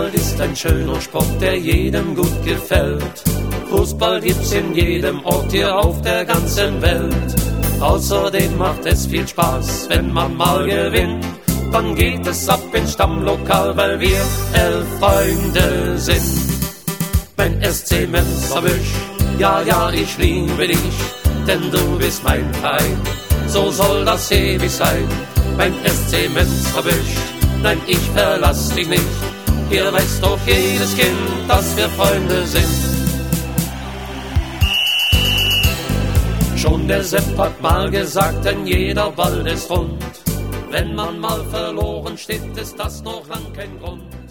Fußball ist ein schöner Sport, der jedem gut gefällt. Fußball gibt's in jedem Ort hier auf der ganzen Welt. Außerdem macht es viel Spaß, wenn man mal gewinnt. Dann geht es ab ins Stammlokal, weil wir 11 Freunde sind. Mein SC Menzerwösch, ja, ja, ich liebe dich, denn du bist mein Verein. So soll das ewig sein, mein SC Menzerwösch. Nein, ich verlass dich nicht, hier weiß doch jedes Kind, dass wir Freunde sind. Schon der Sepp hat mal gesagt, denn jeder Ball ist rund. Wenn man mal verloren steht, ist das noch lang kein Grund.